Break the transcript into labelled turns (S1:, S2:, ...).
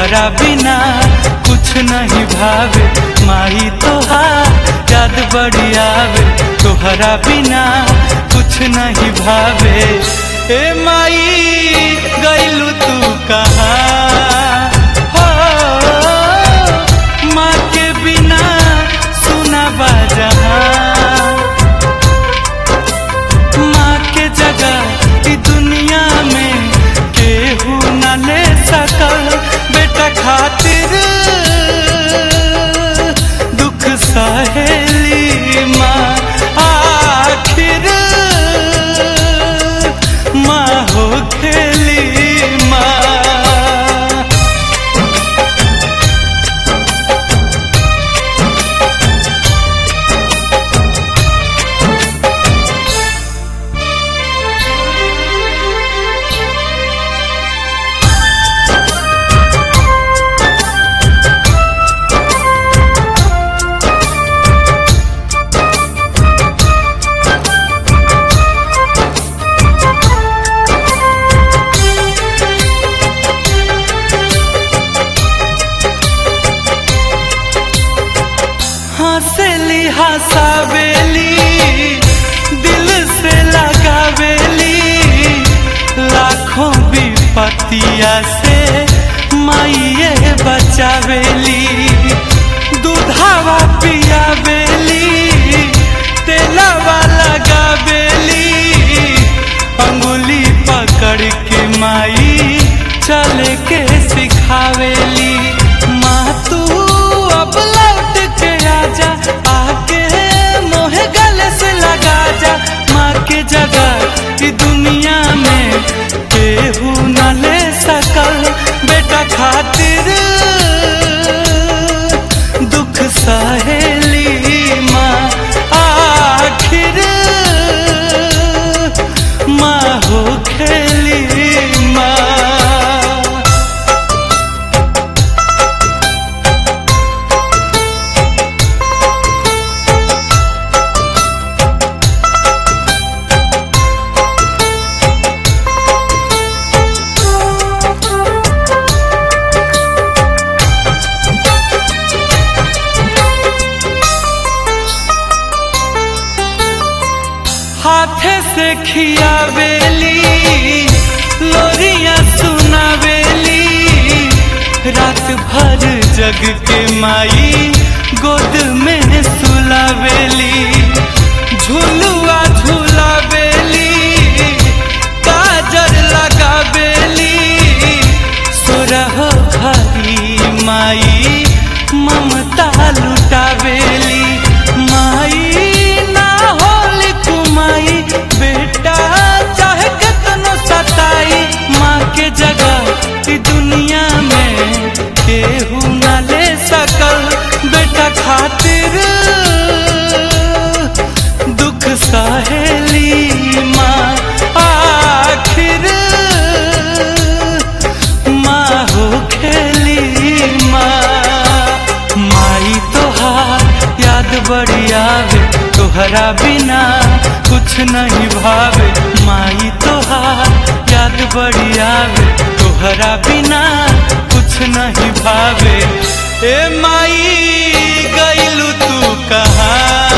S1: तोहरा बिना कुछ नहीं भावे। माई तोहार याद बड़ी आवे, तोहरा बिना कुछ नहीं भावे। ए माई गइलू तू कहाँ हो, माँ के बिना सुना बा जहां। माँ के जगह ई दुनिया में केहू न ले सकल। बेटा खातिर दुख सहेली माँ, आखिर माँ हो खेली माँ। हंसली हंसावेली दिल से लगावेली, लाखों विपत्तिया से माइये बचावेली। दूधावा पियावेली, तेलावा लगावेली, अंगुली पकड़ के माई चले के सिखावेली। माँ तू अब लौट के आजा, आके मोहे गले से लगा जा। माँ के जगह ई दुनिया में केहू न ले सकल। बेटा खातिर दुख सहेली माँ, आखिर माँ हो खेली माँ। हाथे से खियावेली, लोरियां सुनावेली, रात भर जग के माई गोद में सुलावेली। झुलुआ झुलावेली, काजर लगावेली, सुरहो घरी माई ममता लुटावेली। माई ना होली कुमाई, बेटा चाहे कितनो सताई। माँ के जगह ई दुनिया में केहू न ले सकल। बेटा खातिर दुख सहेली माँ, आखिर माँ हो खेली माँ। माई तोहार याद बड़ी आवे, तोहरा बिना कुछ नहीं भावे। माई तोहार याद बड़ी आवे, तोहरा बिना कुछ नहीं भावे। ए माई गइलू तू कहाँ